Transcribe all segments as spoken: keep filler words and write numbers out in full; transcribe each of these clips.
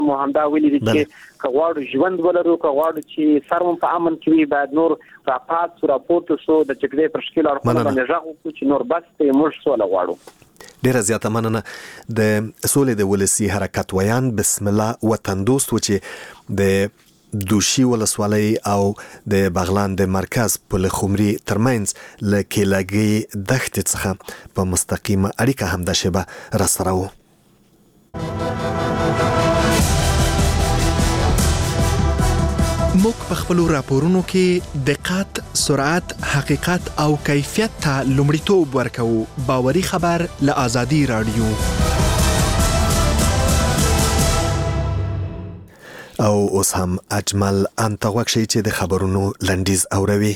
مو همدا ویلي دي چې کغواړو ژوند ولرو کغواړو چې سرمن په امن کې وي باید نور راپات راپورټ شو د چکدې پر شکل اړخونه باندې ژغ وکړو چې نور بس ته موږ سوله غواړو. ډیره زیاته مننه. د سولې د ولسی حرکت ویان بسم الله وطن دوست و چې د دوشي ولسوالۍ او د بغلان د مرکز په لخمري ترمنځ ل کېلاګي دښت څخه په مستقیمه اړیکه هم د شبه راسره و. موږ په خپلو راپورونو کې دقت، سرعت، حقیقت او کیفیت ته لومړیتوب ورکوو. باوري خبر له آزادي رادیو. او اوس هم اجمل انت غوښ شي چې د خبرونو لنډیز اوروي.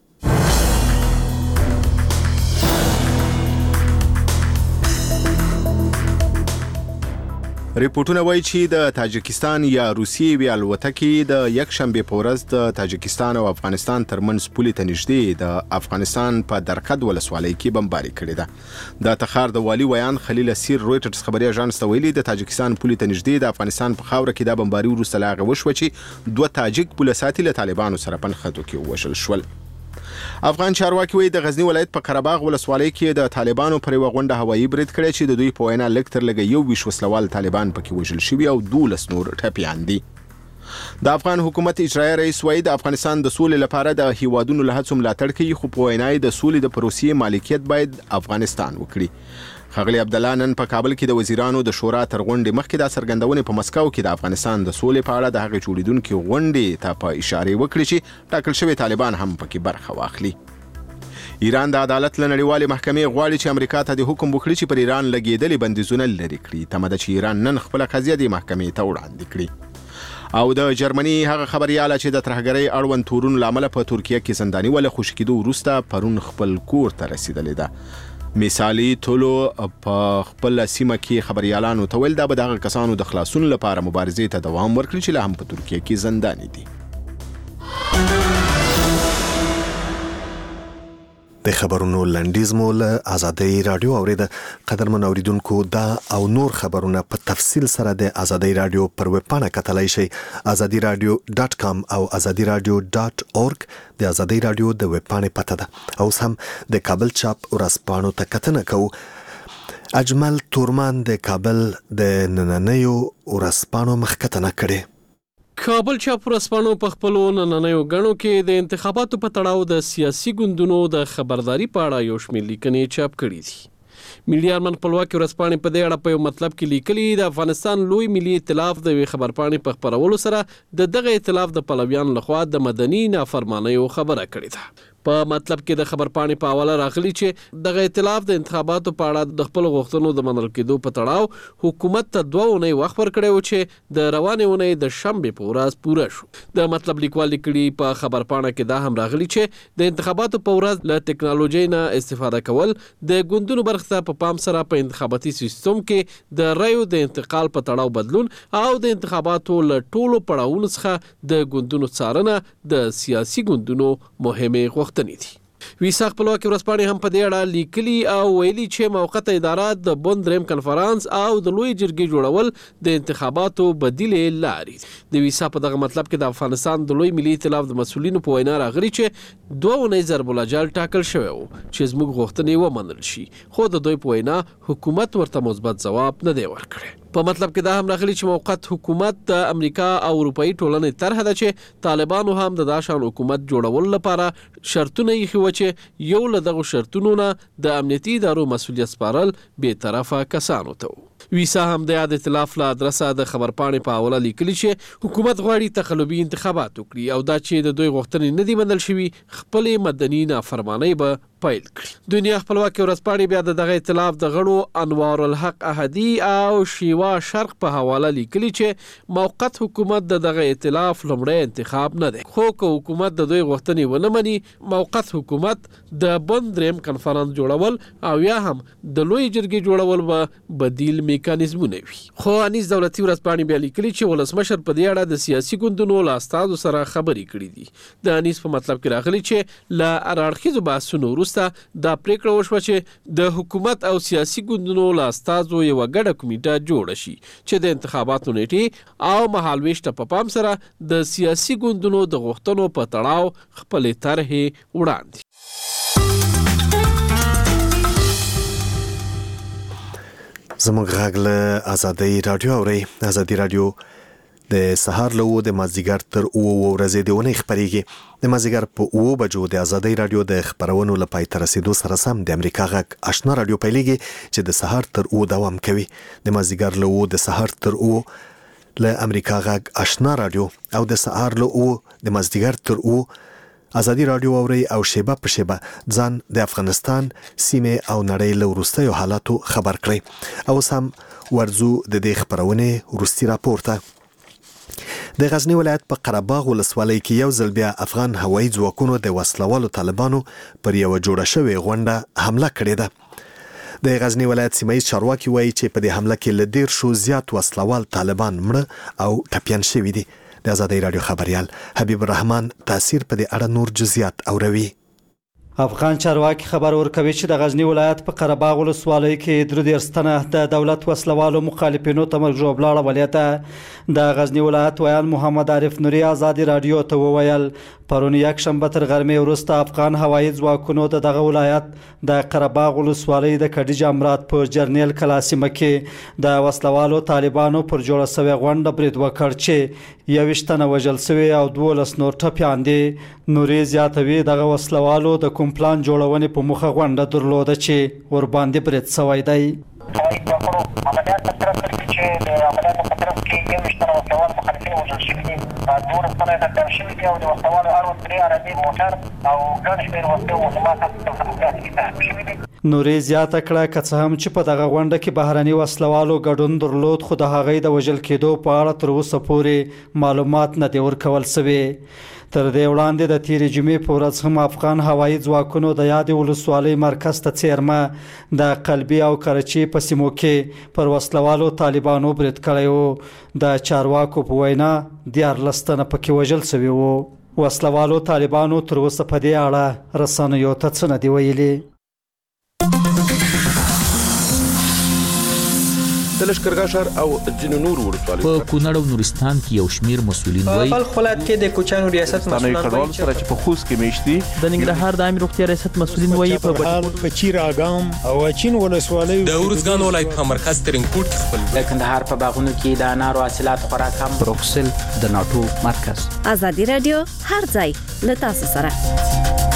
ریپورتونه وایي چې د تاجکستان یا روسیې وی الوتکې د یک شنبه په ورځ د تاجکستان او افغانستان ترمنځ پولې ته نږدې د افغانستان په درقد ولسوالۍ کې بمباري کړې ده. د تخار د والي ویان خلیل اسیر رويټرز خبري اژانس ته ویلي د تاجکستان پولې ته نږدې د افغانستان په خاوره کې د بمباري وروسته لاغه وشو چې دوه تاجک پولیساتي له طالبانو سره په نښتو کې وشل شول. افغان چارواکي وایي د غزنی ولایت په قرهباغ ولسوالۍ کې د طالبانو پر یوه غونډه هوایي برید کړی چې د دوی په وینا لږ تر لږه یو ویشت وسلوال طالبان پکې وژل شوي او دولس نور ټپیان دي. د افغان حکومت اجرایي رئیس وایي د افغانستان د سولې لپاره د هیوادونو له هڅو ملاتړ کوي، خو په وینا د سولې د پروسې مالکیت باید افغانستان وکړي. ښاغلي عبدالله نن په کابل کې د وزیرانو د شورا تر غونډې مخکې دا څرګندونې په مسکو کې د افغانستان د سولې په اړه د هغې جوړېدونکې غونډې ته په اشارې وکړي چې ټاکل شوي طالبان هم پکې برخه واخلي. ایران د عدالت له نړیوالې محکمې غواړي چې امریکا ته د حکم وکړي چې پر ایران لګېدلې بندیزونه لرې کړي. تمه ده چې ایران نن خپله قضیه د محکمې ته وړاندې کړي. او د جرمني هغه خبریاله چې د ترهګرۍ اړوند تورونو له امله په ترکیه کې زنداني وله خوشي کېدو وروسته پرون خپل کور ته رسېدلې ده. مثالي تولو په خپل سیمه کې خبریالانو ته ویل دا به دغه کسانو د خلاصون لپاره مبارزې ته دوام ورکړي چې لا هم په ترکیه کې زنداني دي. د خبرونو لنډیز مو له آزادۍ رادیو اوریده. قدرمن اوریدونکو دا او نور خبرونه په تفصیل سره د آزادۍ رادیو پر ویب پاڼه کتلای شئ آزادي رادیو ډاټ کام او آزادي رادیو ډاټ اورګ. د آزادۍ رادیو د ویب پاڼې پته ده. اوس هم د کابل چاپ ورځپاڼو ته کتنه کوو. اجمل تورمان د کابل د نننیو ورځپاڼو مخکتنه کړې. کابل چاپ ورځپاڼو په خپلو نننیو غڼو کې د انتخاباتو په تړاو د سیاسي ګوندونو د خبرداري په اړه یو شمېر لیکنې چاپ کړي دي. ملي ارمان خپلواکي ورځپاڼې په دې اړه په یو مطلب کې لیکلي د افغانستان لوی ملي ائتلاف د یوې خبرپاڼې په خپرولو سره د دغه ائتلاف د پلویانو لخوا د مدني نافرمانیو خبره کړې ده. په مطلب کې د خبرپاڼې په حواله راغلي چې دغه ائتلاف د انتخاباتو په اړه د خپل غوښتنو د منل کېدو په تړاو حکومت ته دوه اونۍ وخت ورکړی و چې د روانې اونۍ د شنبې په ورځ پوره شو. د مطلب لیکوال لیکلي په خبرپاڼه کې دا هم راغلي چې د انتخاباتو په ورځ له ټکنالوژۍ نه استفاده کول د ګوندونو برخې ته په پام سره په انتخاباتي سیستم کې د رایو د انتقال په تړاو بدلون او د انتخاباتو له ټولو پړاوونو څخه د ګوندونو څارنه د سیاسي ګوندونو مهمې غوښتنې دي. ویسا خپلواکي ورځپاڼې هم په دې اړه لیکلي او ویلي چې موقته اداره د بون دریم کنفرانس او د لوی جرګې جوړول د انتخاباتو بدیلې لارې. د ویسا په دغه مطلب کې د افغانستان د لوی ملي ائتلاف د مسؤلینو په وینا راغلي چې دوه اونۍ ضرب الاجل ټاکل شوی و چې زموږ غوښتنې ومنل شي، خو د دوی په وینا حکومت ورته مثبت ځواب نه دی ورکړی. په مطلب کې دا هم راغلي چې موقت حکومت د امریکا او اروپאי ټولنې طرح ده چې طالبانو هم د داشان حکومت جوړولو لپاره شرطونه یې خو چې یو له دغه شرطونو نه د امنیتي ادارو مسؤلیت سپارل به طرفه کسانو ته. ویسا هم د یاد ائتلاف له ادرسه د خبرپاڼې په حواله لیکلي چې حکومت غواړي تقلبي انتخابات وکړي او دا چې د دوی غوښتنې نه دي منل شوي خپلې مدني نافرمانۍ به پیل کړي. دنیا خپلواکي ورځپاڼې بیا د دغه ائتلاف د غړو انوار الحق احدي او شیوا شرق په حواله لیکلي چې موقت حکومت د دغه ائتلاف لومړی انتخاب نه دی، خو که حکومت د دوی غوښتنې ونه مني موقت حکومت د بون دریم کنفرانس جوړول او یا هم د لوی جرګې جوړول به بدیل میکانیزمونه وي. خو انیس دولتي ورځپاڼې بیا لیکلي چې ولسمشر په دې اړه د سیاسي ګوندونو له استازو سره خبرې کړې دي. د انیس په مطلب کې راغلي چې له هر اړخیزو بحثونو وروسته دا پریکړه وشوه چې د حکومت او سیاسي ګوندونو له استازو یوه ګډه کمیټه جوړه شي چې د انتخاباتو نیټې او مهالویش ته په پام سره د سیاسي ګوندونو د غوښتنو په تړاو خپلې طرحې وړاندې. زموږ غږ له ازادۍ راډیو اورئ. ازادي راډیو د سهار له اوو د مازدیګر تر اوو ورځې د اونۍ خپرېږي. د مازدیګر په اوو بجو د ازادۍ راډیو د خپرونو له پای ته رسېدو سره سم د امریکا غږ آشنا راډیو پیلېږي چې د سهار تر اوو دوام کوي. د مازدیګر له اوو د سهار تر اوو له امریکا غږ آشنا راډیو او د سهار له اوو د مازدیګر تر اوو ازادي راډیو اوري او شیبه په شیبه ځان د افغانستان سیمه او نړۍ له وروستیو حالاتو خبر کړي. او سم ورزو د دې خبرونه وروستي راپورته. د غزنی ولایت په قرهباغ ولسوالۍ کې یو ځل بیا افغان هوایي ځواکونو د وسلوالو طالبانو پر یو جوړه شوې غونډه حمله کړې ده. د غزنی ولایت سیمایي چارواکي وایي چې په دې حمله کې له ډیر شو زیات وسلوال طالبان مړه او ټپیان شوي دي. د ازادۍ راډیو خبريال حبیب الرحمن تاثیر په دې اړه نور جزئیات اوروي. افغان چارواکي خبر ورکوي چې د غزنی ولایت په قرهباغ ولسوالۍ کې درې دېرش تنه د دولت وسلوالو مخالفینو ته مرګ ژوبلاړه ولیده. د غزنی ولایت ویان محمد عارف نوري ازادي راډیو ته وویل پرون یک شنبه تر غرمې وروسته افغان هوایي ځواکونو د دغه ولایت د قرهباغ ولسوالۍ د کډی جامرات په جرنیل کلا سیمه کې د وسلوالو طالبانو پر جوړه شوې غونډه برید وکړ چې یویشت تنه وژل شوي او دولس نور ټپیان دي. نوري زیاتوي دغه وسلوالو د کوم پلان جوړونې په مخه غونډه درلوده چې ورباندې برید شوی دی. عملیات په طرف کې چې د عملیاتو په طرف کې یو مشترک وسلوال مخالفین وژل شوي دي. دولس تنه یې ټپیان شوي دي او د وسلوالو اړوند درې عربي موټر او ګڼ شمېر وسلې او مهمات هم په تخنیکاتو کې تعقیب شوي دي. نوري زیاته کړه که څه هم چې په دغه غونډه کې بهرني وسلوالو ګډون درلود خو د هغې د وژل کېدو په اړه تر اوسه پورې معلومات نه دي ورکول شوي. تر دې وړاندې د تیرې جمعې په ورځ هم افغان هوایي ځواکونو د یادې ولسوالۍ مرکز ته څیرمه د قلبي او کرچي په سیمو کې پر وسلوالو طالبانو برید کړی و. د چارواکو په وینا دیارلس تنه پکې وژل شوي وو. وسلوالو طالبانو تر اوسه په دې اړه رسنیو ته څه نه دي ویلي. د لښکرګاه ښار او ځینو نورو ولسوالیو په کونړ او نورستان کې یو شمیر مسؤلین وایي په بلخ ولایت کې د کوچانو ریاست مسؤلان وایي سره چې په خوست کې میشتي. د ننګرهار د عامه روغتیا ریاست مسؤلین وایي په بټال په چیر اګام او اچین ولسوالۍ د ورزګان ولایت په مرکز ترینکوټ کې خپل د کندهار په باغونو کې د انارو حاصلات خورا کم. بروکسل د ناټو مرکز. ازادي رادیو هر ځای له تاسو سره.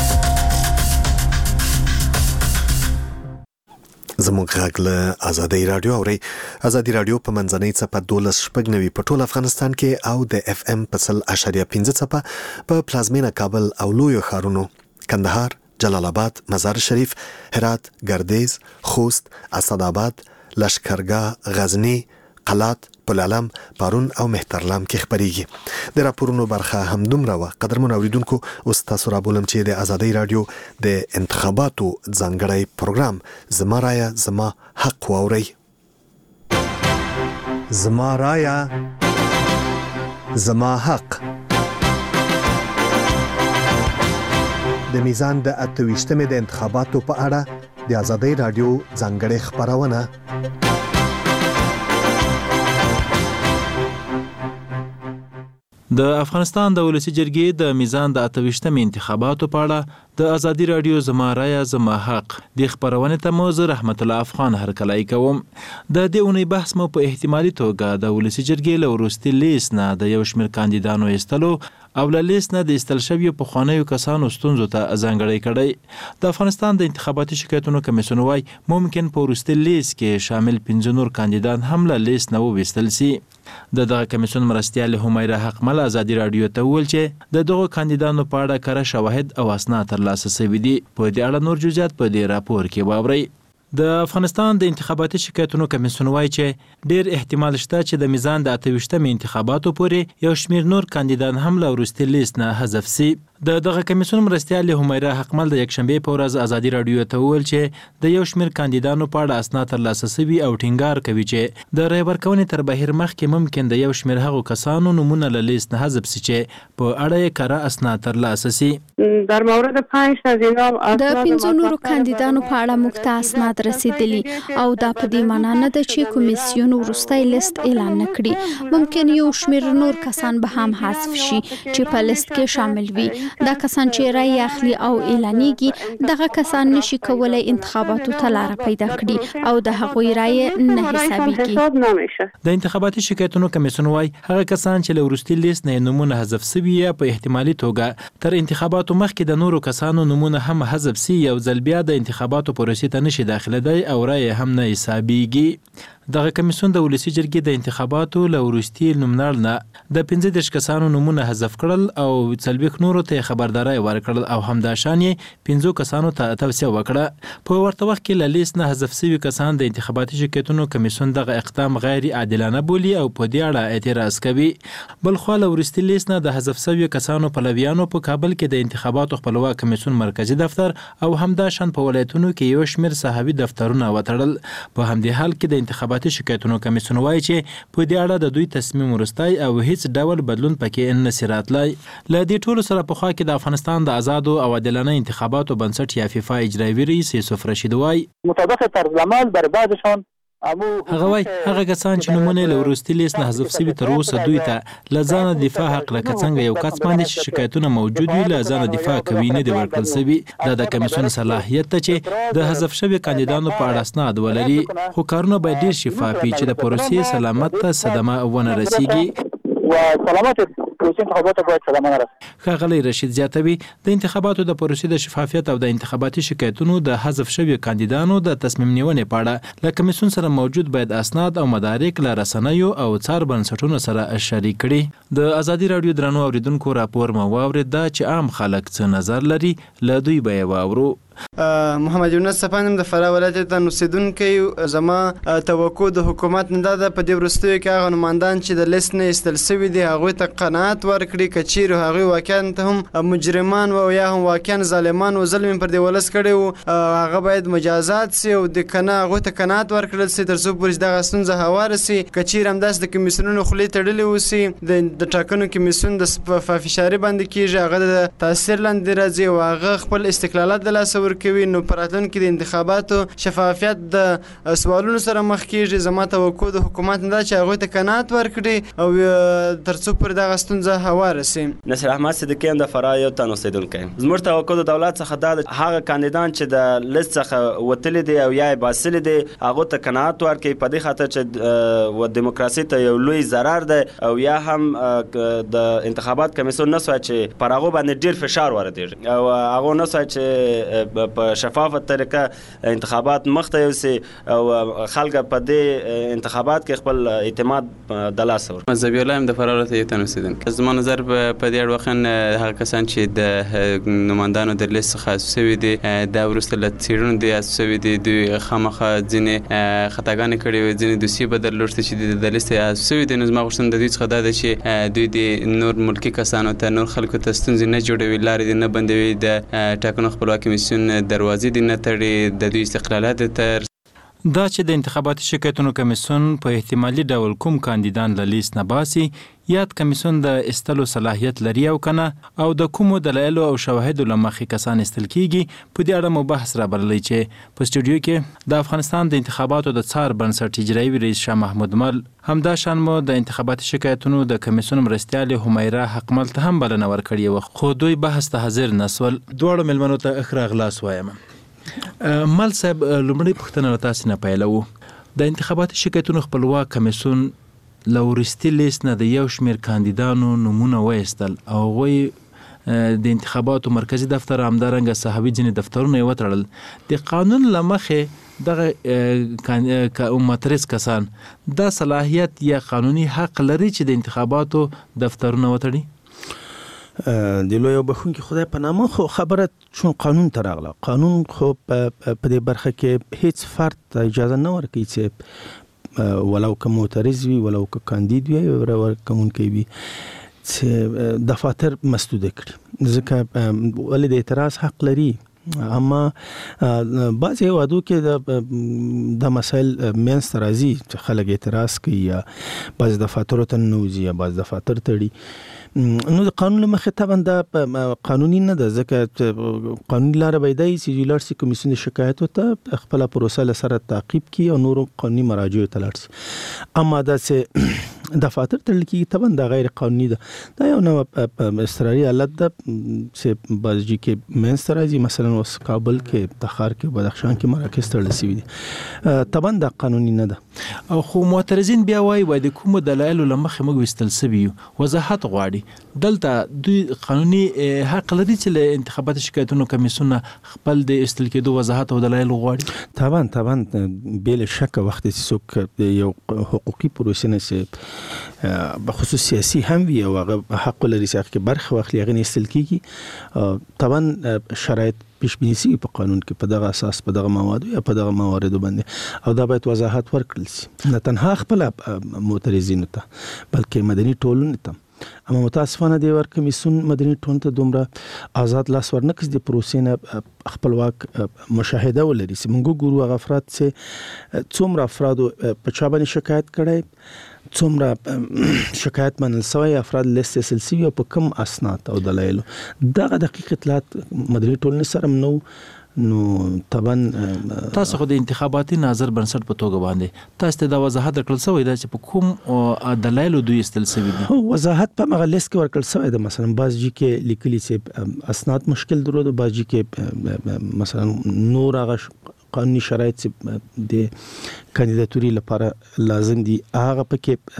زموږ غږ له ازادۍ راډیو اوري. ازادي راډیو په منځنۍ څپه دولس شپږ نوي په ټول افغانستان کې او د اف ام په سل اشاریه پنځه څپه په پلازمینه کابل او لویو ښارونو کندهار، جلال آباد، مزار شریف، هرات، ګردیز، خوست، اسداباد، لشکرګاه، غزنی، قلات، پلعلم، پارون او مهترلام کې خبريږي. د راپورونو برخه همدومره و. قدرمن اوریدونکو اوس تاسو را بولم چې د ازادۍ راډیو د انتخاباتو ځانګړی پروګرام زما رایا زما حق واوري. زما رایا زما حق د میزان د اتويشتمې د انتخاباتو په اړه د ازادۍ راډیو ځانګړی خبرونه. د افغانستان د ولسی جرګې د میزان د اتويشتمې انتخاباتو په اړه د ازادي راډیو زما رایا زما حق د خبرونه ته مو زه رحمت الله افغان هرکلای کوم. د دې اونۍ بحث مو په احتمالي توګه د ولسی جرګې له وروستي لیست نه د یو شمېر کاندیدانو ایستلو او له لیست نه د ایستل شویو پخوانیو کسانو ستونزو ته ځانګړی کړی. د افغانستان د انتخاباتي شکایتونو کمیسیون وايي ممکن په وروستي لیست کې شامل پنځه نور کاندیدان هم له لیست نه وویستل سي. د دغه کمیسیون مرستیال همیره حقمل ازادي راډیو ته وویل چې د دغو کاندیدانو په اړه کره شواهد او اسناد ترلاسه شوي دي. په دې اړه نور جزئیات په دې راپور کې واورئ. د افغانستان د انتخاباتي شکایتونو کمیسیون وايي چې ډیر احتمال شته چې د میزان د اتويشتمې انتخاباتو پورې یو شمېر نور کاندیدان هم له وروستي لیست نه حذف سي. د دغه کمیسیون مرستیال همیرا حقمل د یکشنبه په ورځ ازادي رادیو ته وویل چې د یو شمېر کاندیدانو په اړه اسناد ترلاسه شوي او ټینګار کوي چې د رای ورکونې تر بهیر مخکې ممکن د یو شمېر هغو کسانو نومونه له لیست نه حذف شي چې په اړه یې کره اسناد ترلاسه شي. در مورد پنج تا زینام د پنځو نورو کاندیدانو په اړه موږ ته اسناد رسیدلي او دا په دې معنی نه ده چې کمیسیون وروستی لیست اعلان نه کړي. ممکن یو شمېر نور کسان به هم حذف شي چې په لیست کې شامل وي. دا کسان چې رای اخلي او اعلانېږي دغه کسان نشي کولای انتخاباتو ته لار پیدا کړي او د هغوی رای نه حسابيږي. د انتخاباتي شکایتونو کمیسیون وايي هغه کسان چې له وروستي لیست نه نومونه حذف شوي په احتمالي توګه تر انتخاباتو مخکې د نورو کسانو نومونه هم حذف شي یو ځل بیا د انتخاباتو پروسې ته نشي داخله دی او رای هم نه حسابيږي. دغه کمیسیون د ولسی جرګې د انتخاباتو له وروستي نومنړ نه د پنځه دېرش کسانو نومونه حذف کړل او څلوېښت نورو ته خبرداري ورکړل او همداشان یې پنځو کسانو ته توصیه وکړه. په ورته وخت کې له لیست نه حذف شوي کسان د انتخاباتي شکایتونو کمیسیون دغه اقدام غیر عادلانه بولي او په دې اړه اعتراض کوي. بلخو له وروستي لیست نه د حذف شوي کسانو پلویانو په کابل کې د انتخاباتو خپلواک کمیسیون مرکزی دفتر او همداشان په ولایتونو کې یو شمېر صحابي دفترونه وتړل. په همدې حال کې د انتخاباتي شکایتونو کمیسیون وایي چې په دې اړه د دوی تصمیم وروستی او هیڅ ډول بدلون پکې نه سي راتلی. له دې ټولو سره پخوا کې د افغانستان د آزادو او عادلانه انتخاباتو بنسټ یا فیفا اجرایوي رئیس یوسف رشید وایي مطابق طرز عمل در بعدشان هغه وایي هغه کسان چې نومونه له وروستي لیست نه حذف شوي تر اوسه دوی ته له ځانه دفاع حق لکه څنګه یو کس باندې چې شکایتونه موجود وي له ځانه دفاع کوي نه دي ورکړل شوي. دا د کمیسیون صلاحیت ته چې د حذف شوي کاندیدانو په اړه اسناد ولري خو کارونه باید ډېر شفاف وي چې د پروسې سلامت ته صدمه ونه رسیږي و سلامت پروسې انتخابات باید صدمه نه رسي. ښاغلی رشید زیاتوي د انتخاباتو د پروسې د شفافیت او د انتخاباتي شکایتونو د حذف شوي کاندیدانو د تصمیم نیونې په اړه له کمیسیون سره موجود باید اسناد او مدارک له رسنیو او څار بنسټونو سره شریک کړي. د ازادي رادیو درنو اوریدونکو راپور مو واورېد دا چې عام خلک څه نظر لري له دوی به یې واورو. محمد یونس صفانم د فراه ولایت ته اوسیدونکی زما توقع د حکومت نه ده په دې وروستیو کې هغه نمایندان چې د لیست نه ایستل شوي دي هغوی ته قناعت ورکړي که چیرې هغوی واقعا ته هم مجرمان و یا هم واقعا ظالمان و ظلم پر دې ولس کړی و هغه باید مجازات سي او د کنه هغوی ته قناعت ورکړل سي تر څو پورې دغه ستونزه هواره سي. که چیرې همداسې د کمیسیونونو خولې تړلې اوسي د ټاکنو کمیسیون د فشاري باندې کېږي هغه د تاثیر لاندې راځي او هغه خپل استقلالات د لاسه ورکوي نو په راتلونکي د انتخاباتو شفافیت د سوالونو سره مخ کېږي. زما توقع د حکومت نه ده چې هغوی ته قناعت ورکړي او تر څو پورې دغه ستونزه هواره سي. نصیر احمد صدیقی د فراه یو تن اوسیدونکی زموږ توقع د دولت څخه دا ده هغه کاندیدان چې د لیست څخه وتلي دي او یا یې باسلي دي هغو ته قناعت ورکړي په دې خاطر چې دیموکراسي ته یو لوی ضرر دی او یا هم د انتخابات کمیسیون نه سوی چې پر هغو باندې ډېر فشار واردېږي او هغو نه سوی چې په شفافه طریقه انتخابات مخته یوسي او خلک په دې انتخابات کې خپل اعتماد د لاسه ورکړي. ذبیح الله هم د فراه ولایت یو تن اوسیدونکی زما نظر په دې اړه هغه کسان چې د نمایندانو د لیست څخه حذف شوي دي دا وروسته له څېړنو دي حذف شوي دي دوی خامخا ځینې خطاګانې کړې وي ځینې دوسیې به درلوړتې چې د لیست حذف شوي دي نو زما غوښتنه د دوی څخه دا ده چې دوی د نور ملکي کسانو ته نور خلکو ته ستونزې نه جوړوي لارې دې نه بندوي د ټاکنو خپلواک کمیسیون دروازې دې نه تړي د دوی استقلالات تر دا چې د انتخاباتي شکایتونو کمیسیون په احتمالي ډول کوم کاندیدان له لیست نه باسي یاد کمیسیون د استلو صلاحیت لري او کنه او د کومو دلایلو او شواهدو له مخې کسان استل کیږي په دې اړه مو بحث رابرلی چې په سټوډیو کې د افغانستان د انتخاباتو د څار بنسټ اجرایوي رئیس شاه محمود مل همداشان مو د انتخاباتي شکایتونو د کمیسیون مرستیال همیرا حقمل ته هم بلنه ورکړې وه خو دوی بحث ته حاضر نسول. دواړو مېلمنو ته ښه راغلاست وایم. مل صاحب لومړی پوښتنه له تاسې نه پیلوو د انتخاباتي شکایتونو خپلواک کمیسیون له وروستي لیست نه د یو شمېر کاندیدانو نومونه وایستل او هغوی د انتخاباتو مرکزی دفتر همدارنګه صحابي ځینې دفترونه یې وتړل. د قانون له مخې دغه معترض کسان دا صلاحیت یا قانوني حق لري چې د انتخاباتو دفترونه وتړي؟ د لوی بخونکي خدای په نامه خو خبره چون قانون ته راغله قانون خو په دې برخه کې هیڅ فرد ته اجازه نه ورکوي چې ولو که معترض وي ولو که کاندید وي ورکوونکی وي چې دفاتر مسدوده کړي. ځکه ولې د اعتراض حق لري، اما بعض هیوادو کې د د مسایل مینس راځي چې خلک اعتراض کوي یا بعض دفاتر ته نوځي یا بعض دفاتر تړي، نو د قانون مخه طبعا د قانوني نه ده، ځکه قانوني لار به دی چې لاړ شي کمیسیون شکایت ته خپل پروسه سره تعقیب کړي او نور قانوني مراجع ته لاړ شي. اما دا چې دفاتر تړل کیږي طبعا دا غیر قانوني ده، دا یو نو استراري حالت ده چې بعض جی کې مینس راځي، مثلا اوس کابل کې تخار کې بدخشان کې مراکز تړل شوي دي، طبعا دا قانوني نه ده. او خو معترضین بیا وایي وای د کوم دلایل لمخې موږ وستل سوي وضاحت غواړي، دلته دوی قانوني حق لري چې له انتخابات شکایتونو کمیسیون خپل د استل کېدو وضاحت او دلایل غواړي. طبعا طبعا بل شک وخت چې څوک یو حقوقي پروسه نه سي بخصوص سیاسي هم وي او هغه حق لري چې برخه واخلي هغه استل کیږي، طبعا شرایط پیش بینی سي په قانون کې په دغه اساس په دغه مواد یا په دغه مواردو باندې، او دا باید وضاحت ورکړل شي نه تنها خپل معترضینو ته بلکې مدني ټولنې ته. اما متاسفانه د ور کمیسیون مدني ټولنې ته دومره آزاد لاس ورنکس د پروسې نه خپلواک مشاهده ولري چې موږ ګورو هغه افراد چې څومره افراد په چا باندې شکایت کړي، څومره شکایت منل شوی، افراد لیست سلسله او په کوم اسناد او دلایل، دغه دقیق اطلاعات مدني ټولنې سره نو نو طبعا تاسو خو د انتخاباتي ناظر بنسټ په توګه باندې تاسو ته دا وضاحت کړل شوی دا چې په کوم دلایل دوی استل شوی دي؟ وضاحت په مغه لیست کې ورکړل شوی دی، مثلا بعض جی کې لیکلي چې اسناد مشکل درلود، بعض جی کې مثلا نور هغه قانوني شرایط چې د کاندیداتوري لپاره لازم دي هغه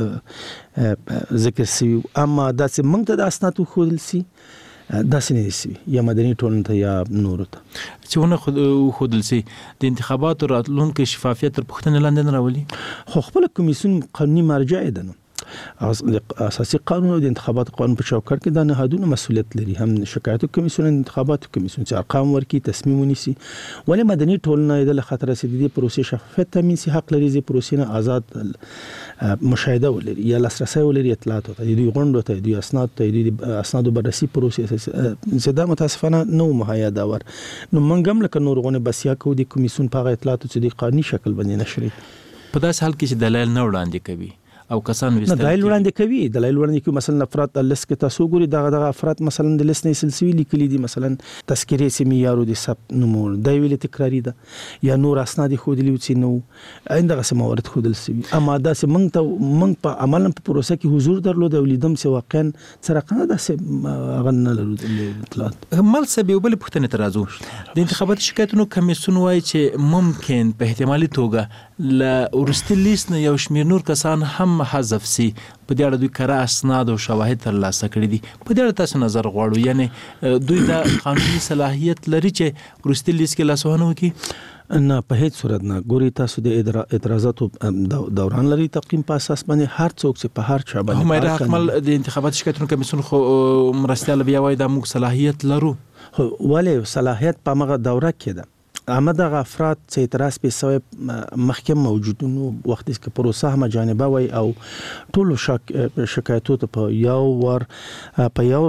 پکې ذکر شوی، اما دا چې موږ ته د اسناد خودل سي دا سینې سي یا مدني ټولنې ته یا نور ته چې ونه خود خودل سي د انتخاباتو راتلونکو شفافیت تر پوښتنې لاندې نه راولي. خو خپل کمیسیون قانوني مرجع ده، نو اساسي قانون او د انتخابات قانون په چوکاټ کې د نهادونو مسؤلیت لري، هم شکایت کمیسیون انتخابات کمیسیون چې ارقام ورکړي تصمیم ونیسي، ولې مدني ټولنه د خطر رسیدلي پروسې شفافیت تامین سي، حق لري چې پروسې نه آزاد مشاهده ولري یا لاسرسي ولري اطلاعات ته، دوی غونډو ته، دوی اسناد ته، دوی اسناد بررسي پروسې زدا متاسفانه نو مهیا دا ور نو منګم لکه نور غونه بسیا کو د کمیسیون په اطلاعات چې د قانوني شکل باندې نشري. په داس حال کې چې دلایل نه وړاندې کوي او کسان وستل دلایل وړاندې کوي دلایل وړاندې کوي مثلا افراد لیست کې تاسو ګوري دغه دغه افراد مثلا د لیست نه سلسله لیکلي دي، مثلا تذکره سیمه یارو د سب نمور د ویل تکراری ده یا نور اسناد خو دي چې نو اندغه سمورت خو دل سي، اما دا چې مونږ ته مونږ په عملاً په پروسه کې حضور درلود او لیدم چې واقعا سرقنه ده چې غنه لرو اطلاعات. مل سبي وبل پښتنه ترازو د انتخابات شکایتونو کمیسیون وايي چې ممکن په احتمالي توګه ل ورستي لیست نه یو شمیر نور کسان هم حذف سي، په دې اړه دوی کره اسناد او شواهد ترلاسه کړي دي، په دې اړه تاسو نظر غواړو، یعنی دوی د قانوني صلاحیت لري چې ورستي لیست کې لاسوهنه وکړي؟ نه په هیڅ صورت نه. ګوري تاسو د اعتراضاتو دوران لري تقیم په اساس باندې هر څوک چې په هر چا باندې همایره حکمل د انتخابات شکایتونو کمیسیون خو مرستيال بیا وای د موږ صلاحیت لرو، خو ولې صلاحیت په مغه دوره کې ده، اما دغه افراد چې اعتراض په سوی محکم موجودونو وخت کې پروسه هم جانبه وای او ټول شک شکایتو ته په یو ور په یو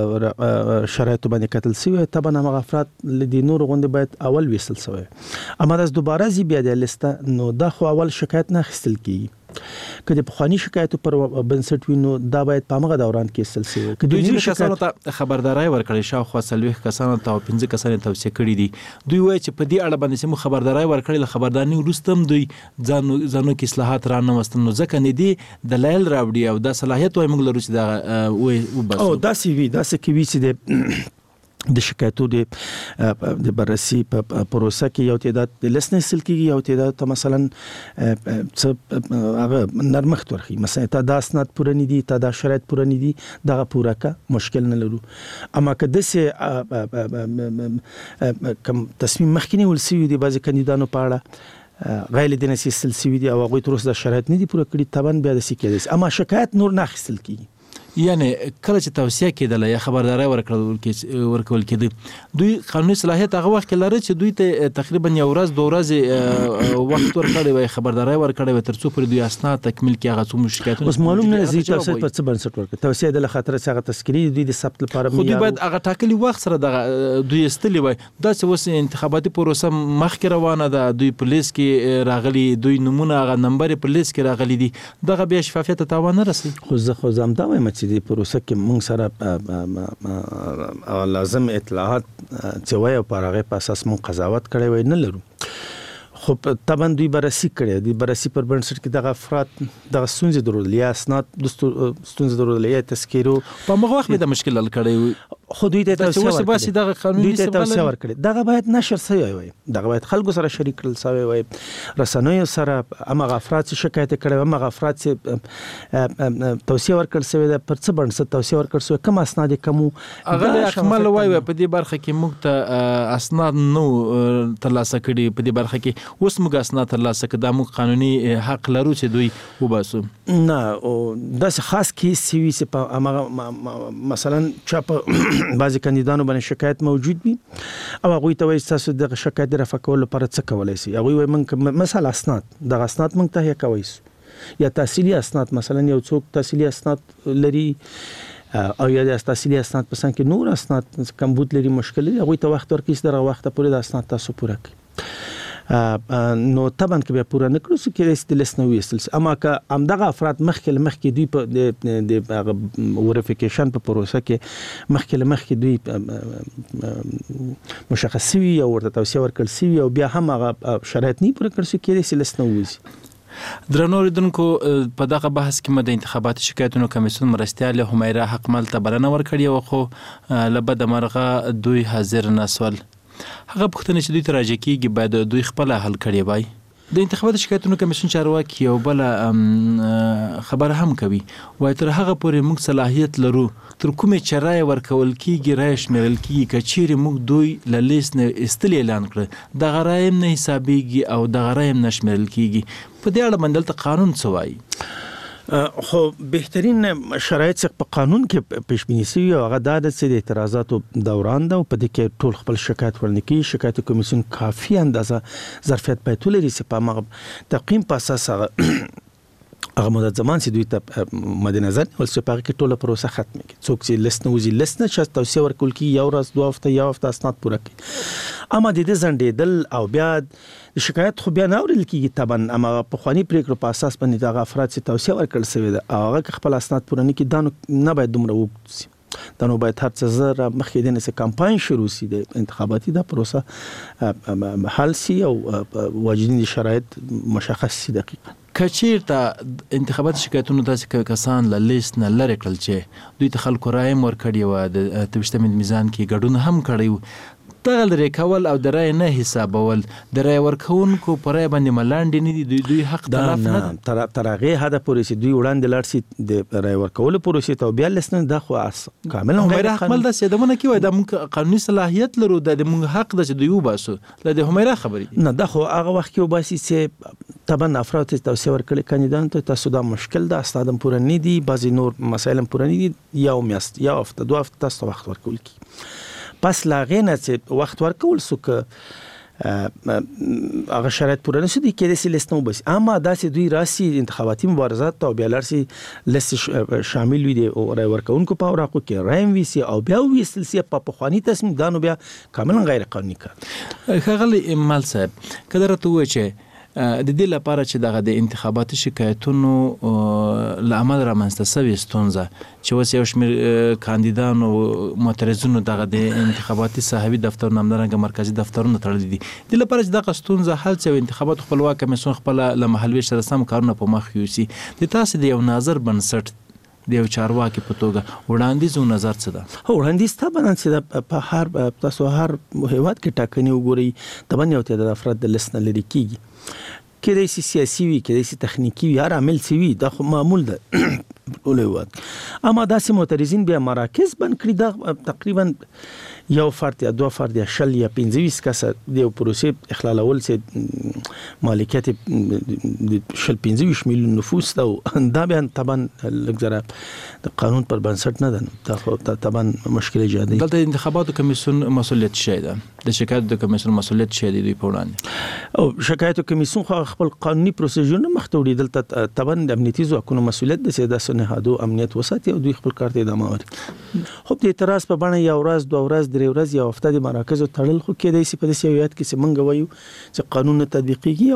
شرایط باندې کتل سوی، طبعا هغه افراد لدی نور غوند باید اول وصل سوی، اما داس دوباره زی بیا د لیسته نو دا خو اول شکایت نه خستل کیږي، کله په خواني شکایتو پر بنسټ وینو دا باید په هغه دوران کې سلسله کې دوی کسانو ته خبرداري ورکړي، شاوخوا سلويخ کسانو ته او پنځه کسانو توصيه کړې دي، دوی وایي چې په دې اړه باندې مو خبرداري ورکړي، له خبرداري وروسته دوی ځانو ځانو کې اصلاحات را نه وستل، نو ځکه نه دي دلایل راوړي او دا صلاحیت وای موږ لرو چې دا وای وباسو. او دا سی وی دا سی کې وی چې د شکایتو د د بررسي په پروسه کې یو تعداد د لسنې سل کېږي، یو تعداد ته مثلا څه هغه نرمښت ورخي، مثلا تا د اسناد پوره نه دي، تا د شرایط پوره نه دي، دغه پوره کا مشکل نه لرو، اما که دسه کم تصمیم مخکینی ولسی دي بعضی کاندیدانو په اړه غیر دینسي سلسله دي او هغه تر اوسه د شرایط نه دي پوره کړی، طبعا بیا د سې کېدس، اما شکایت نور نه خستل کیږي. یعنی کله چې توصیه کېدله یا خبرداری ورکړل ورکول کېده دوی قانوني صلاحیت هغه وخت کې لري چې دوی ته تقریبا یو ورځ دوه ورځې وخت ورکړی وي خبرداری ورکړی وي تر څو پورې دوی اسناد تکمیل کړي هغه څومره شکایتونه اوس معلوم نه زی توصیه په څه بنسټ ورکړي توصیه د خاطر چې هغه تذکری دوی د ثبت لپاره خو دوی باید هغه ټاکلي وخت سره د دوی استلی وي دا چې اوس انتخاباتي پروسه مخکې روانه ده دوی په لیست کې راغلي دوی نمونه هغه نمبر په لیست کې راغلي دي دغه بیا شفافیت ته تاوان نه رسي خو زه خو زم دا وایم چې د پروسه کې موږ سره لازم اطلاعات چې وایي په هغه په اساس موږ قضاوت کړی وای نه لرو خو طبعا دوی بررسي کړي دوی بررسي پر بنسټ کې دغه افراد دغه ستونزې درلودې یا اسناد د ستونزې درلودې یا تذکیرو په هغه وخت د مشکل حل کړی خو دوی ته توصیه ورکړي دغه قانوني توصیه ورکړي دغه باید نشر شوی وي دغه باید خلکو سره شریک کړل شوی وي رسنیو سره هغه افراد چې شکایت کړي هغه افراد چې توصیه ورکړل شوی ده پر څه بنسټ توصیه ورکړل شوی کوم اسناد کوم هغه اکمل وای په دې برخه کې موږ ته اسناد نو ترلاسه کړي په دې برخه کې اوس موږ اسناد ترلاسه کړه د موږ قانوني حق لرو چې دوی وباسو نه او داس خاص کیس سی وی په مثلا چا په بعضی کاندیدانو باندې شکایت موجود وي او هغه ته وایي تاسو د شکایت رفع کولو لپاره څه کولای شئ هغه وایي موږ مثلا اسناد د اسناد موږ ته کوي یا تحصیلي اسناد مثلا یو څوک تحصیلي اسناد لري او یا د تحصیلي اسناد په څنګه کې نور اسناد کمبود لري مشکل لري هغه ته وخت ورکړي دغه وخت پورې د اسناد تاسو پوره کړئ نو طبعا کې به پوره نکړو چې کې د لسنه ویستل اما که همدغه افراد مخکې مخکې دوی په د وریفیکیشن په پروسه کې مخکې مخکې دوی مشخص وي او ورته توصیه ورکړل شي او بیا هم هغه شرایط نه پوره کړل شي کې د لسنه ویسي درنو لیدونکو په دغه بحث کې مده انتخاباتي شکایتونو کمیسیون مرستیال همیره حقمل ته بلنه ورکړې و خو لبد مرغه دوی حاضر نسول هغه پوښتنه چې دوی ته راجع کېږي باید دوی خپل حل کړي وای د انتخاباتي شکایتونو کمیسیون چارواکي یو بل خبره هم کوي وای تر هغه پورې موږ صلاحیت لرو تر کومې چې رای ورکول کېږي رای شمیرل کېږي که چیرې موږ دوی له لیست نه ایستل اعلان کړه دغه رای هم نه حسابېږي او دغه رای هم نه شمیرل کېږي په دې اړه باندې دلته قانون څه وایي خو بهترین شرایط چې په قانون کې پیش بینی شوی او هغه د د اعتراضاتو دوران ده او په دې کې ټول خپل شکایت ورنکي شکایت کمیسیون کافي اندازه ظرفیت پېټول لري چې په مغ تقیم په اساس هغه مدت زمان چې دوی ته مد نظر ول چې په کې ټوله پروسه ختمه کی څوک چې لسنه وزي لسنه چې توصیه ورکول کی یو ورځ دوه هفته یو هفته اسناد پوره کی اما د دې زندېدل او بیا د شکایت خو بیا نه اورل کیږي طبعا اما په خواني پریکړو په اساس باندې دغه افراد چې توصیه ورکړل شوی ده هغه خپل اسناد پوره نه کی دانو نه باید دومره وګوري دا نو باید هر څه زره مخکې د نس کمپاین شروع سي د انتخاباتي د پروسه حل سي او واجدين شرایط مشخص سي دقیقاً کچیر ته انتخابات شکایتونو داسې کسان له لیست نه لرې کړل چې دوی ته خلکو رای ور کړی و د توشتمن میزان کې ګډون هم کړی و دغه لري کول او د رای نه حسابول د رای ورکونکو پر رای باندې ملاندې نه دي دوی حق تلف نه تر ترغه هدا پورې چې دوی وړاندې لاړ سي د رای ورکول پروسې ته بیا لسنه د خو کامل غیر حقمل د سیدمنه کې وای د موږ قانوني صلاحیت لرو د موږ حق د دوی وباسو د همیره خبرې نه د خو هغه وخت کې وباسي چې طبعا افراد ته توصیه ورکړي کاندیدان ته تاسو دا مشکل ده استادم پوره نه دي بعضی نور مسایل پوره نه دي یا میاست یا هفته دوه هفته تاسو وخت ورکول کی پس لاغې نه چې وخت ورکول سو که هغه شرایط پوره نشي دي کې د سیلستنو بس اما داسې دوی راسي انتخاباتي مبارزات ته بیا لرسي لست شامل وي دي او رای ورکونکو په اوراقو کې رایم وي سي او بیا ویستل سي په پخوانی تصمیم دانو بیا کاملا غیر قانوني کار خغلی مال صاحب کله راته و چې د دې لپاره چې دغه د انتخاباتي شکایتونو لامل رامنځته شوی ستونزه چې اوس یو شمېر کاندیدانو معترضونو دغه د انتخاباتي صاحبي دفترونو همدارنګه مرکزي دفترونو تړلي دي د لپاره چې دغه ستونزه حل شي انتخابات خپلواک کمیسیون خپل له محلي سره سم کارونه په مخ یوسي د تاسو د یو ناظر بنسټ د یو چارواکي په توګه وړاندیز او نظر څه ده هو وړاندیز ته باندې چې په هر تاسو هر هیواد کې ټاکنې وګوري د باندې او د افراد د لسنه لري کیږي کېدای شي سیاسي وي کېدای شي تخنیکی وي هر عامل سی وي دا خو معمول ده ټول هیواد. اما داسې معترضین بیا مراکز بند کړي، دا تقریبا یو فرد یا دوه فرد یا شل یا پنځه ویشت کسه د یو پروسې اخلالول چې مالکیت شل پنځه ویشت میلیون نفوس ده، دا بیا طبعا لږ ذره د قانون پر بنسټ نه ده، دا خو طبعا مشکل ایجاد دی. دلته انتخاباتو کمیسیون مسؤلیت شي ده، د شکایت د کمیسیون مسؤلیت شي دی دوی په وړاندې، او شکایت کمیسیون خو خپل قانوني پروسیجر نه مخته وړي. دلته طبعا د امنیتي ځواکونو مسؤلیت ده چې د نهادو امنیت وساتي او دوی خپل کار ته ادامه ورکړي. خو د اعتراض په بڼه یو ورځ دوه ورځ درې ورځې یا هفته د مراکزو تړل خو کېدای شي په داسې یو یاد کې چې موږ وایو چې قانون نه تطبیقېږي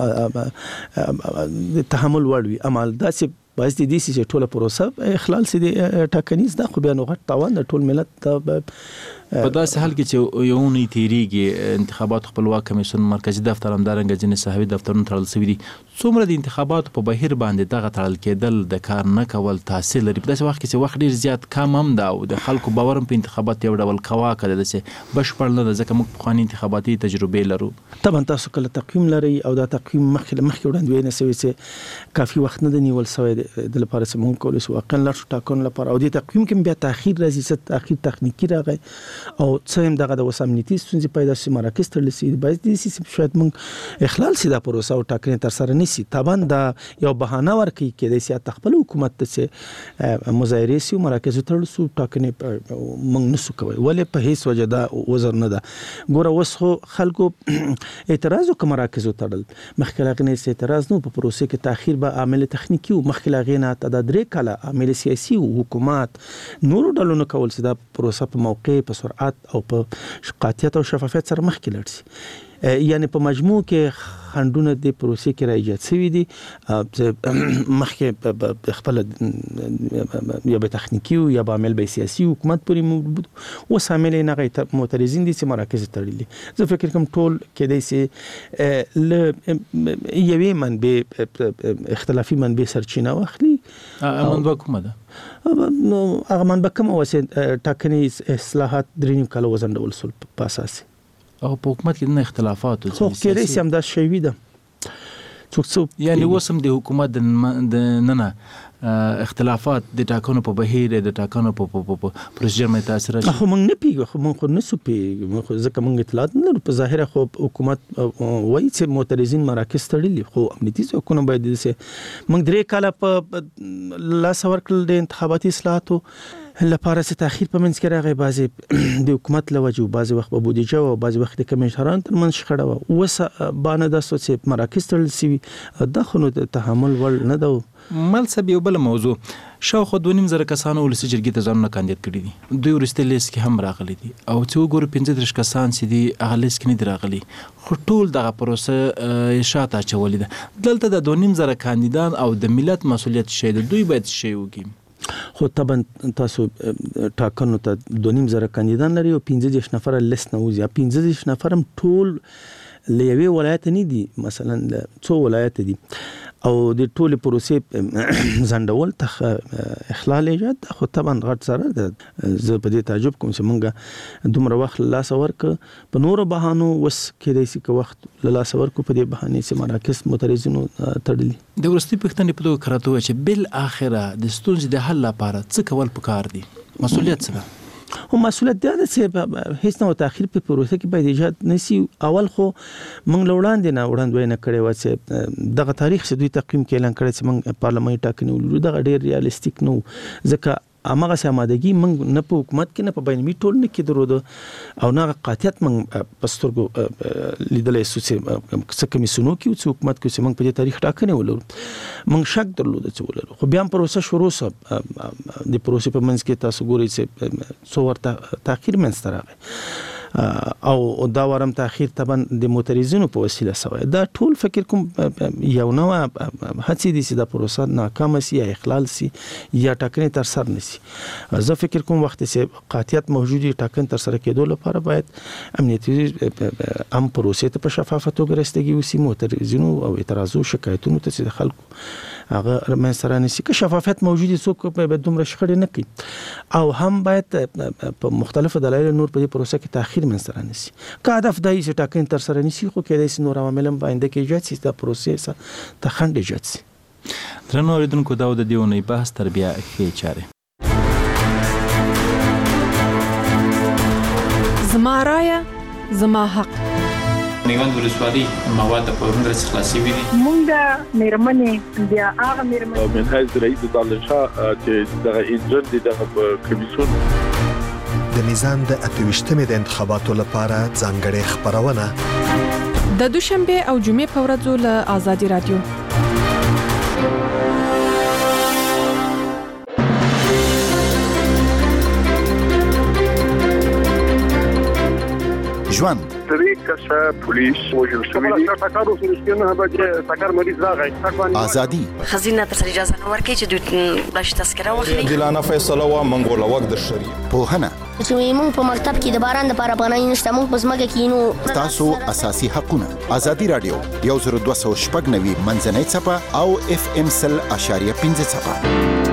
او د تحمل وړ وي. اما داسې باعث دي دي چې ټوله پروسه اخلال سي د ټاکنیز دا خو بیا نو غټ تاوان د ټول ملت ته په داسې حال کې چې یو نه تیریږي انتخابات خپلواک کمیسیون مرکزی دفتر همدارنګه ځینې صحوي دفترونه تړل شوي دي. څومره د انتخاباتو په بهیر باندې دغه تړل کېدل د کار نه کول تاثیر لري په داسې وخت کې چې وخت ډیر زیات کم هم ده او د خلکو باور په انتخابات یو ډول کواکه ده چې بشپړ نه ده ځکه موږ پخواني انتخاباتي تجربې لرو. طبعا تاسو کله تقویم لري او دا تقویم مخکې مخکې وړاندوینه شوی چې کافي وخت نه دی نیول شوی د لپاره چې موږ کولای شو واقعا لار ټاکنو لپاره او د تقویم کې بیا تاخير راځي، ست تاخير تخنیکی راغی او څه دغه د وسامنیتي ستونزې پیدا شي، مراکز تړل شي، باید د سیستم شاید موږ اخلال سي د پروسه او ټاکنې تر سره نشي. طبعا دا یو بهانه ورکړي کېدای شي خپل حکومت ته چې مظاهرې سي مراکز تړل سو ټاکنې موږ نسو کوي، ولې په هیڅ وجه دا وزر نه ده. ګوره اوس خو خلکو اعتراض وکړ مراکز تړل، مخکې لاغې اعتراض نو په پروسه کې تاخير به عامل تخنیکی او مخکې لاغې نه ته د درې کاله عامل سیاسي او حکومت نور ډلونه کول چې دا پروسه په موقع په سرعت او په قاطعیت او شفافیت سره مخکې لاړ شي. یعنی په مجموع کې خندونه د پروسې کې راځي شوی دي مخکې خپل یا به تخنیکی او یا به عمل به سیاسي حکومت پورې و شامل نه غي معترضین دي چې مراکز تړلي. زه فکر کوم ټول کېدای شي ل یوې منبع اختلافي منبع سرچینه واخلي. منبع کومه ده؟ نو هغه منبع کومه وسه ټاکنې اصلاحات درې کال وزندول سول په اساس او په حکومت کې نه اختلافات او خو کېدای شي هم دا شوی ده څوک څوک یعنی وسم د حکومت د نه نه اختلافات د ټاکنو په بهیر د ټاکنو په پروسیجر باندې تاثیر راځي. خو موږ نه پیګو خو موږ خو نه سو پیګو ځکه موږ اطلاعات نه لرو. په ظاهره خو حکومت وایي چې معترضین مراکز تړلي، خو امنیتي ځواکونه باید دې موږ درې کاله په لاس ورکړل د انتخاباتي اصلاحاتو لپاره چې تاخير په منځ کې راغی، بعضې د حکومت له وجې بعضې وخت په بودیجه او بعضې وخت د کمیشنرانو ترمنځ شخړه وه. اوس بانه دا سو چې مراکز تړل شوي دا خو نو د تحمل وړ نه ده. ملصب یو بل موضوع شاوخوا دوه نیم زره کسانو ولسي جرګې ته ځانونه کاندید کړي دي، دوی وروستي لیست کې هم راغلي دي او چې وګورو پنځه دېرش کسان چې دي هغه لیست کې نه دي راغلي، خو ټول دغه پروسه شاته اچولې ده. دلته د دوه نیم زره کاندیدان او د ملت مسؤلیت شي ده، دوی باید شي وکړي. خو طبعا تاسو ټاکنو ته دوه نیم زره کاندیدان لري او پنځه دېرش نفر لیست نه وځي. پنځه دېرش نفر هم ټول له یوې ولایت نه دي، مثلا څو ولایت دي او د ټولې پروسې ځنډول ته اخلال ایجاد خو طبعا غټ ضرر ده. زه په دې تعجب کوم چې موږ دومره وخت له لاسه ورکړ په نورو بهانو، اوس کېدای شي که وخت له لاسه ورکړو په دې بهانې چې مراکز معترضینو تړلي. د وروستي پوښتنې په توګه کراته وه چې بالاخره د ستونزې د حل لپاره څه کول پکار دي؟ مسؤلیت څه ده؟ او مسؤلیت دا ده چې هیڅ نوع تاخير په پروسه کې باید ایجاد نشي. اول خو موږ له وړاندې نه وړاندوینه کړې وه چې دغه تاریخ چې دوی تقویم کې اعلان کړی چې موږ پارلماني ټاکنې ولرو دغه ډېر ریالستیک نه و، ځکه هماغسې امادګي موږ نه په حکومت کې نه په بین المللي ټولنه کې درلوده او نه هغه قاطعیت موږ په سترګو لیدلی سو چې څه کمیسیونو کې و څه حکومت کې چې موږ په دې تاریخ ټاکنې ولرو. موږ شک درلوده چې ولرو، خو بیا هم پروسه شروع سوه. د پروسې په منځ کې تاسو ګورئ چې څو ورته تاخیر منځته راغی او دا ورم تاخير طبعا د موتریزینو په وسیله سوی. دا ټول فکر کوم یو نوع هڅې دي چې دا پروسه ناکامه سي یا اخلال سي یا ټاکنې تر سر نشي. زه فکر کوم وخت چې قاطعیت موجودي ټاکنې تر سره کېدو لپاره باید امنیتي ام پروسې ته په شفافه توګه رسیدګي وسي، موتریزینو او اعتراضو شکایتونو ته چې د خلکو هغه رمنځته رانیسي. که شفافیت موجودي څوک به دومره شخړې نه کوي او هم باید په مختلفو دلایلو نور په دې پروسه کې تاخير منځته رانیسي. که هدف دا وي چې ټاکنې تر سره نیسي خو کېدای شي نور عوامل هم په آینده کې ایجاد شي، دا پروسې ته خنډ ایجاد شي. درنو اوریدونکو دا د دې اونۍ بحث تر بیا ښې چارې. زما رایه زما حق. میوند ولسوالۍ مواد په هندرس خلاصي وي. مونږ د میرمنې بیا هغه میرمنې منهج رئیس دالشاه چې دغه انجن دي دغه کمیسیون د میزان د اتويشتمې د انتخاباتو لپاره ځانګړې خبرونه د دوشنبه او جمعې په ورځو له آزادي رادیو. ژوند درې کسه پولیس وژل شوي دي. ټاکر اوس نشته به ټاکر مریض راغی. ازادي خزینه تر اجازه نه ورکړي چې دوی باش تذکره واخلي. دلانه فیصله وا منګول وخت د شری پوهنه چې موږ په مکتب کې د باران لپاره پناه نشته، موږ په ځمکه کې نو تاسو اساسي حقونه. ازادي رادیو یو زر دوه سوه شپږ نوي منځنۍ چپه او اف ام سل اشاریه پنځه چپه.